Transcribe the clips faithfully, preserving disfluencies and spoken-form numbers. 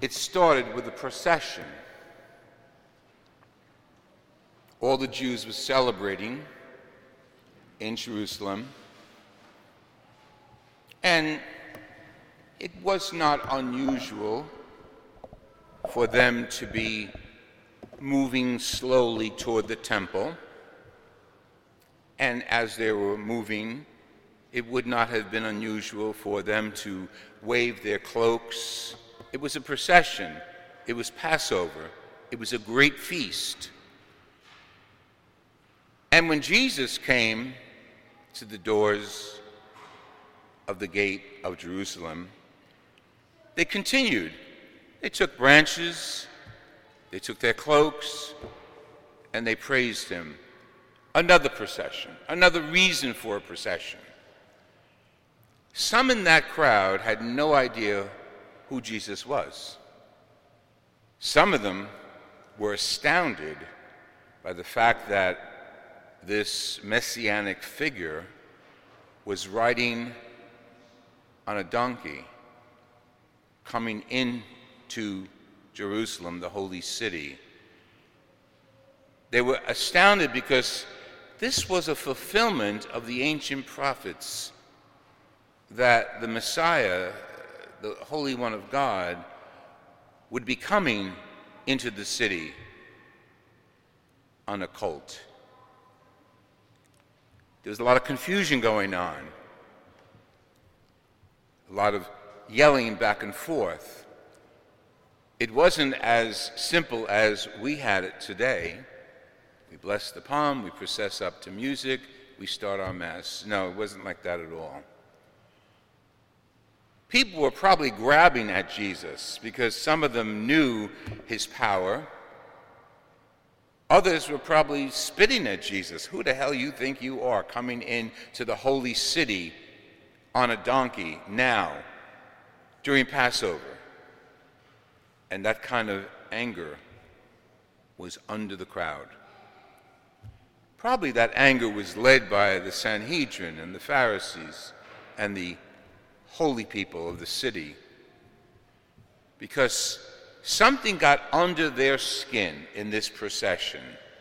It started with a procession. All the Jews were celebrating in Jerusalem, and it was not unusual for them to be moving slowly toward the temple, and as they were moving, it would not have been unusual for them to wave their cloaks. It was a procession. It was Passover. It was a great feast. And when Jesus came to the doors of the gate of Jerusalem, they continued. They took branches, they took their cloaks, and they praised him. Another procession, another reason for a procession. Some in that crowd had no idea who Jesus was. Some of them were astounded by the fact that this messianic figure was riding on a donkey, coming into Jerusalem, the holy city. They were astounded because this was a fulfillment of the ancient prophets, that the Messiah, the Holy One of God, would be coming into the city on a colt. There was a lot of confusion going on, a lot of yelling back and forth. It wasn't as simple as we had it today. We bless the palm, we process up to music, we start our Mass. No, it wasn't like that at all. People were probably grabbing at Jesus because some of them knew his power. Others were probably spitting at Jesus. Who the hell you think you are, coming into the holy city on a donkey now, during Passover? And that kind of anger was under the crowd. Probably that anger was led by the Sanhedrin and the Pharisees and the holy people of the city, because something got under their skin in this procession.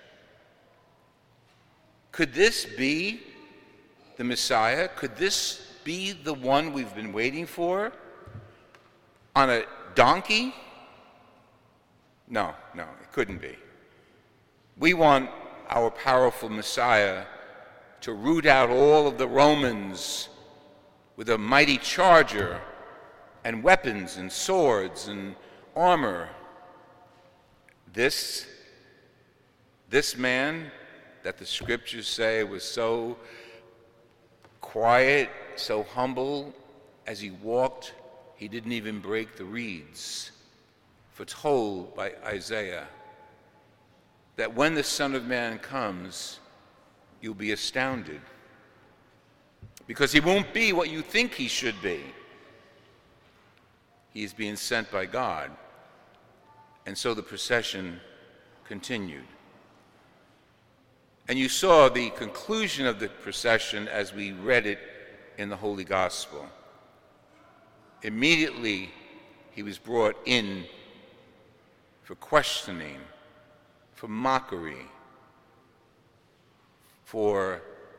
Could this be the Messiah? Could this be the one we've been waiting for? On a donkey? No, no, it couldn't be. We want our powerful Messiah to root out all of the Romans with a mighty charger and weapons and swords and armor. This, this man that the scriptures say was so quiet, so humble, as he walked, he didn't even break the reeds, foretold by Isaiah that when the Son of Man comes, you'll be astounded, because he won't be what you think he should be. He is being sent by God. And so the procession continued. And you saw the conclusion of the procession as we read it in the Holy Gospel. Immediately, he was brought in for questioning, for mockery, for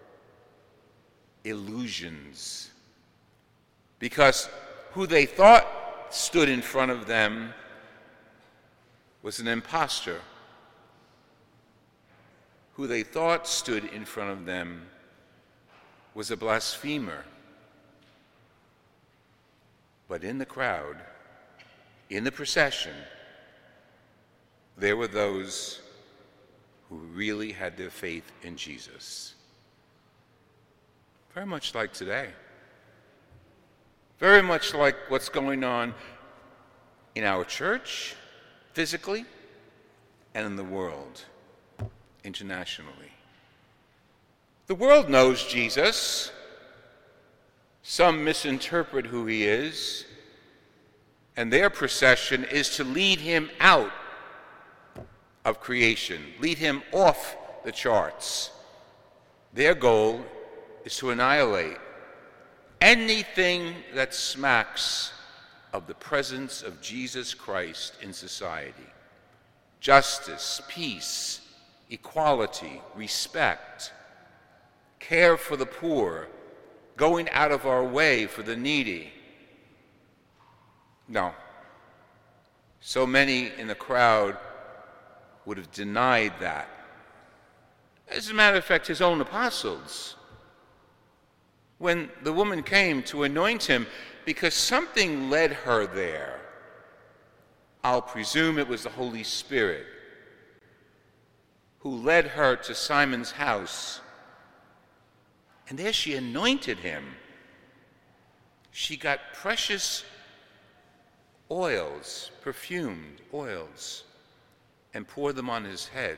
illusions, because who they thought stood in front of them was an impostor. Who they thought stood in front of them was a blasphemer. But in the crowd, in the procession, there were those who really had their faith in Jesus. Very much like today. Very much like what's going on in our church, physically, and in the world, internationally. The world knows Jesus. Some misinterpret who he is, and their procession is to lead him out of creation, lead him off the charts. Their goal is to annihilate anything that smacks of the presence of Jesus Christ in society. Justice, peace, equality, respect, care for the poor, going out of our way for the needy. No. So many in the crowd would have denied that. As a matter of fact, his own apostles, when the woman came to anoint him, because something led her there, I'll presume it was the Holy Spirit, who led her to Simon's house. And there she anointed him. She got precious oils, perfumed oils, and poured them on his head.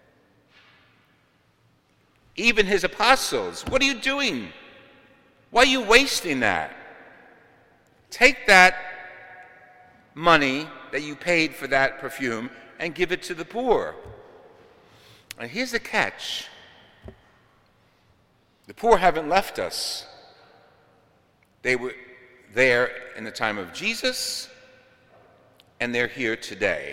Even his apostles, what are you doing? Why are you wasting that? Take that money that you paid for that perfume and give it to the poor. And here's the catch. The poor haven't left us. They were there in the time of Jesus, and they're here today.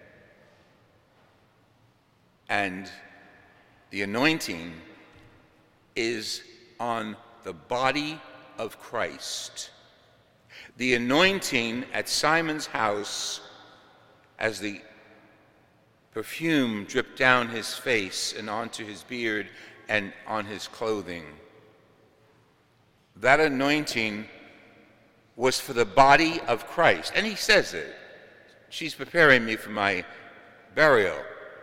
And the anointing is on the body of Christ. The anointing at Simon's house, as the perfume dripped down his face and onto his beard and on his clothing, that anointing was for the body of Christ. And he says it. She's preparing me for my burial.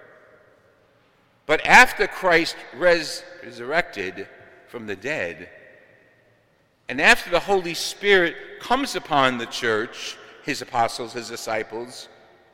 But after Christ res- resurrected from the dead, and after the Holy Spirit comes upon the church, his apostles, his disciples,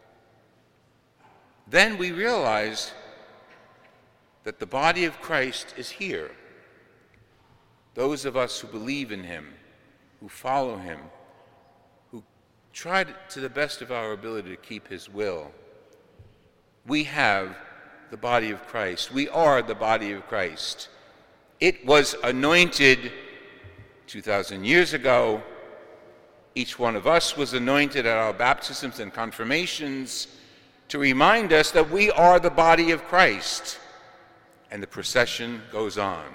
then we realize that the body of Christ is here. Those of us who believe in him, who follow him, who try to the best of our ability to keep his will, we have the body of Christ. We are the body of Christ. It was anointed two thousand years ago. Each one of us was anointed at our baptisms and confirmations to remind us that we are the body of Christ. And the procession goes on.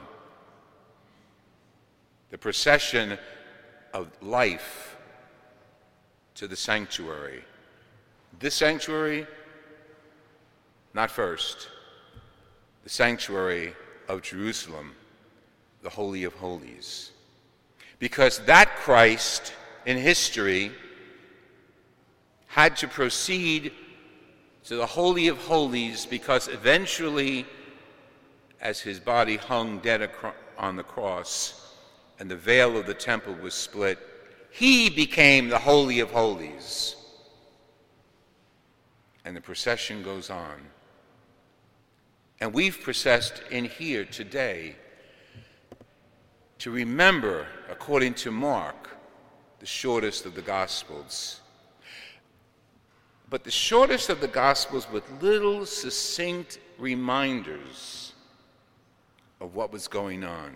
The procession of life to the sanctuary. This sanctuary, not first. The sanctuary of Jerusalem, the Holy of Holies. Because that Christ in history had to proceed to the Holy of Holies, because eventually, as his body hung dead on the cross and the veil of the temple was split, he became the Holy of Holies. And the procession goes on. And we've processed in here today to remember, according to Mark, the shortest of the Gospels. But the shortest of the Gospels with little succinct reminders of what was going on.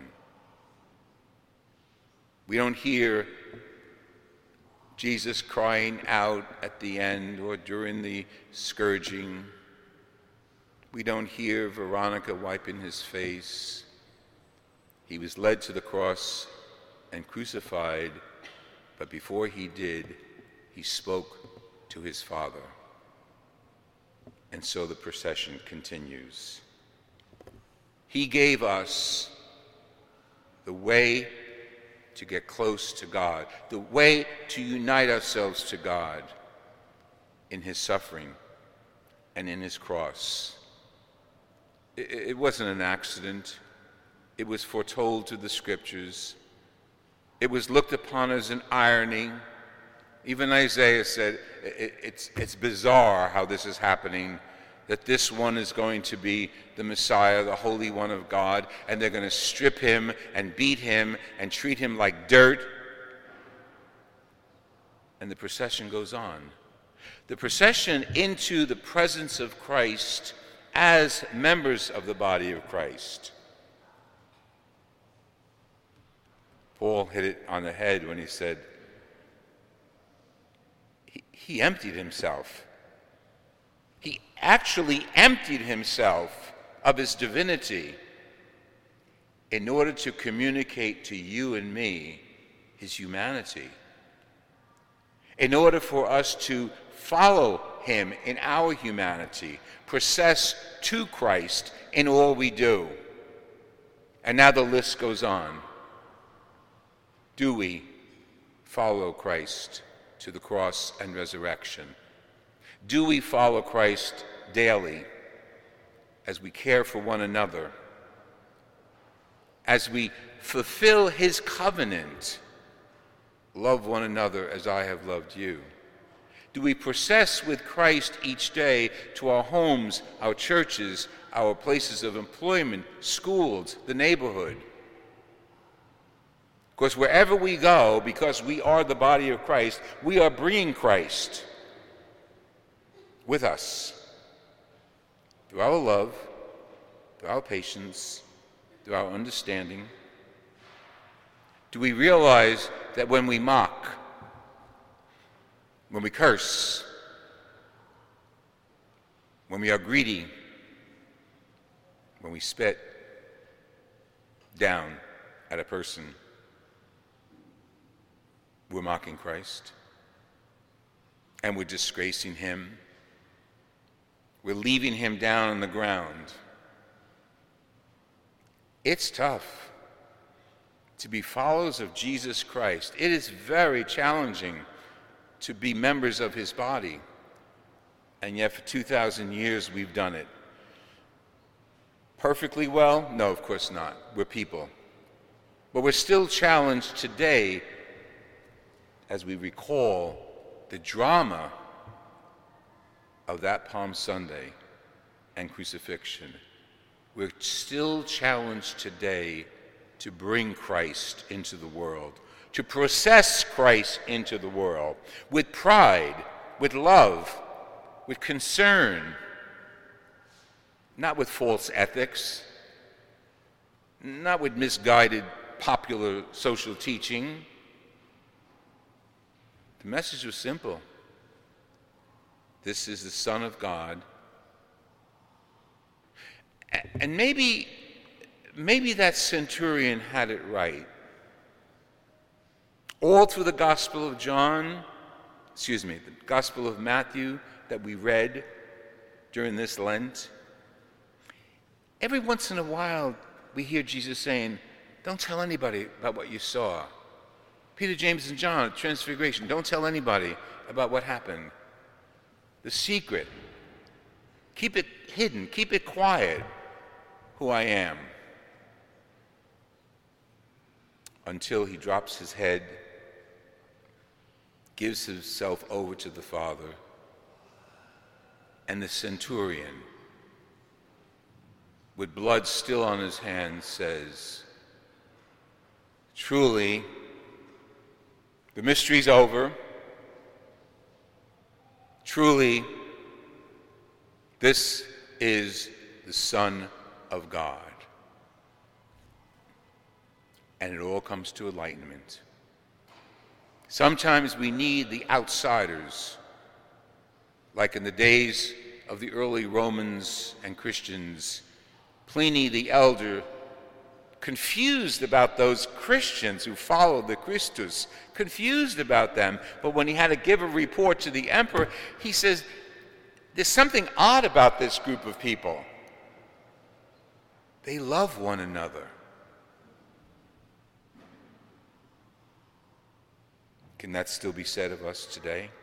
We don't hear Jesus crying out at the end or during the scourging. We don't hear Veronica wiping his face. He was led to the cross and crucified, but before he did, he spoke to his Father. And so the procession continues. He gave us the way to get close to God, the way to unite ourselves to God in his suffering and in his cross. It, it wasn't an accident. It was foretold through the scriptures. It was looked upon as an irony. Even Isaiah said, it, it's, it's bizarre how this is happening, that this one is going to be the Messiah, the Holy One of God, and they're going to strip him and beat him and treat him like dirt. And the procession goes on. The procession into the presence of Christ as members of the body of Christ. Paul hit it on the head when he said, he emptied himself. He actually emptied himself of his divinity in order to communicate to you and me his humanity, in order for us to follow him in our humanity, process to Christ in all we do. And now the list goes on. Do we follow Christ to the cross and resurrection? Do we follow Christ daily as we care for one another, as we fulfill his covenant, love one another as I have loved you? Do we process with Christ each day to our homes, our churches, our places of employment, schools, the neighborhood? Because wherever we go, because we are the body of Christ, we are bringing Christ with us through our love, through our patience, through our understanding. Do we realize that when we mock, when we curse, when we are greedy, when we spit down at a person, we're mocking Christ, and we're disgracing him. We're leaving him down on the ground. It's tough to be followers of Jesus Christ. It is very challenging to be members of his body, and yet for two thousand years we've done it. Perfectly well? No, of course not. We're people. But we're still challenged today as we recall the drama of that Palm Sunday and crucifixion. We're still challenged today to bring Christ into the world, to process Christ into the world with pride, with love, with concern, not with false ethics, not with misguided popular social teaching. The message was simple. This is the Son of God. And maybe, maybe that centurion had it right. All through the Gospel of John, excuse me, the Gospel of Matthew that we read during this Lent, every once in a while we hear Jesus saying, don't tell anybody about what you saw. Peter, James, and John, Transfiguration, don't tell anybody about what happened. The secret. Keep it hidden. Keep it quiet, who I am. Until he drops his head, gives himself over to the Father, and the centurion, with blood still on his hands, says, truly, the mystery's over. Truly, this is the Son of God. And it all comes to enlightenment. Sometimes we need the outsiders, like in the days of the early Romans and Christians. Pliny the Elder, confused about those Christians who followed the Christus, confused about them. But when he had to give a report to the emperor, he says, there's something odd about this group of people. They love one another. Can that still be said of us today?